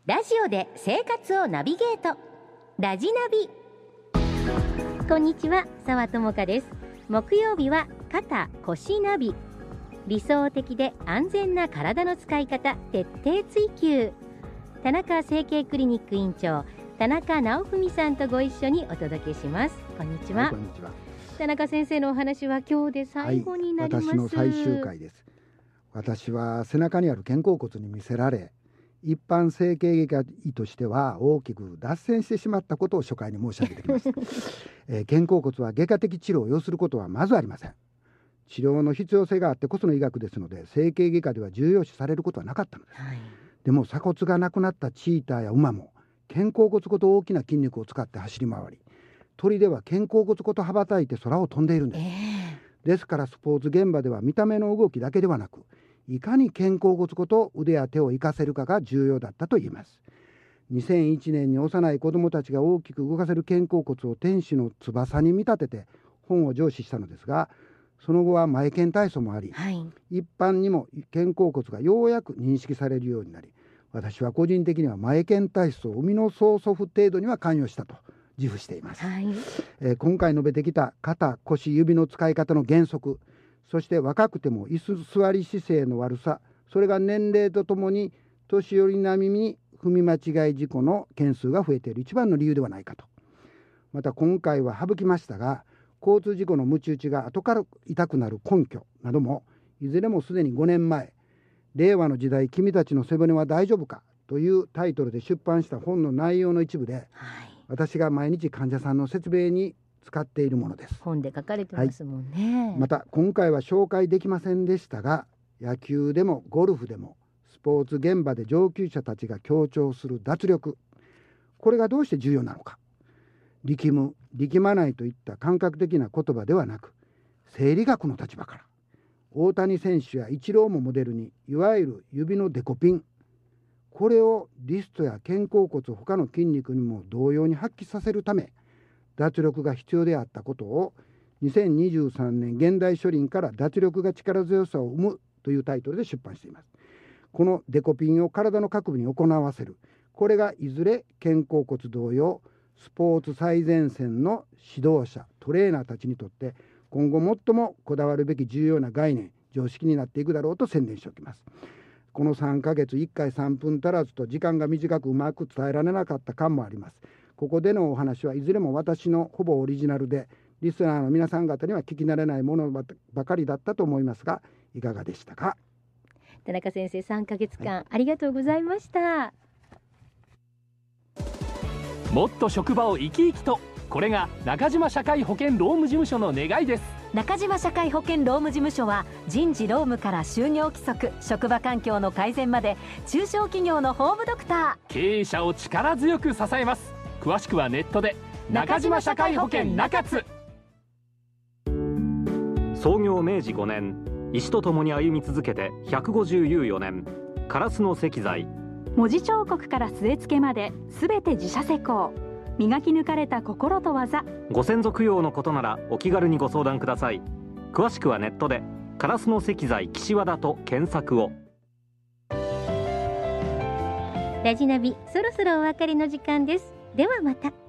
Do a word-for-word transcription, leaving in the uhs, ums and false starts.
ラジオで生活をナビゲート、ラジナビ。こんにちは、澤智香です。木曜日は肩腰ナビ。理想的で安全な体の使い方、徹底追求。田中整形クリニック院長、田中直文さんとご一緒にお届けします。こんにちは。 はい、こんにちは。 田中先生のお話は今日で最後になります。 はい、私の最終回です。私は背中にある肩甲骨に見せられ、一般整形外科医としては大きく脱線してしまったことを初回に申し上げてきました、えー、肩甲骨は外科的治療を要することはまずありません。治療の必要性があってこその医学ですので、整形外科では重要視されることはなかったのです、はい、でも鎖骨がなくなったチーターや馬も肩甲骨ごと大きな筋肉を使って走り回り、鳥では肩甲骨ごと羽ばたいて空を飛んでいるんです、えー、ですからスポーツ現場では見た目の動きだけではなく、いかに肩甲骨ごと腕や手を活かせるかが重要だったと言います。にせんいちねんに幼い子どもたちが大きく動かせる肩甲骨を天使の翼に見立てて本を上梓したのですが、その後は前肩体操もあり、はい、一般にも肩甲骨がようやく認識されるようになり、私は個人的には前肩体操生みの曽祖父程度には関与したと自負しています、はい。えー、今回述べてきた肩腰指の使い方の原則、そして若くても椅子座り姿勢の悪さ、それが年齢とともに年寄り並みに踏み間違い事故の件数が増えている一番の理由ではないかと。また今回は省きましたが、交通事故の鞭打ちが後から痛くなる根拠などもいずれもすでにごねんまえ、令和の時代君たちの背骨は大丈夫かというタイトルで出版した本の内容の一部で、はい、私が毎日患者さんの説明に使っているものです。 本で書かれてますもんね、 はい、また今回は紹介できませんでしたが、野球でもゴルフでもスポーツ現場で上級者たちが強調する脱力、これがどうして重要なのか。力む力まないといった感覚的な言葉ではなく、生理学の立場から大谷選手やイチローもモデルに、いわゆる指のデコピン、これをリストや肩甲骨他の筋肉にも同様に発揮させるため、脱力が必要であったことをにせんにじゅうさんねん現代書輪から脱力が力強さを生むというタイトルで出版しています。このデコピンを体の各部に行わせる、これがいずれ肩甲骨同様スポーツ最前線の指導者トレーナーたちにとって今後最もこだわるべき重要な概念、常識になっていくだろうと宣伝しておきます。このさんかげついっかいさんぷん足らずと時間が短くうまく伝えられなかった感もあります。ここでのお話はいずれも私のほぼオリジナルで、リスナーの皆さん方には聞き慣れないものばかりだったと思いますが、いかがでしたか。 田中先生、さんかげつかん、はい、ありがとうございました。 もっと職場を生き生きと、これが中島社会保険労務事務所の願いです。 中島社会保険労務事務所は人事労務から就業規則、職場環境の改善まで中小企業のホームドクター、経営者を力強く支えます。詳しくはネットで中島社会保険中津。 創業明治ごねん、石とともに歩み続けてひゃくごじゅうよねん、烏野石材。 文字彫刻から据え付けまで全て自社施工、磨き抜かれた心と技。 ご先祖供養のことならお気軽にご相談ください。詳しくはネットで烏野石材岸和田と検索を。 ラジナビ、そろそろお別れの時間です。ではまた。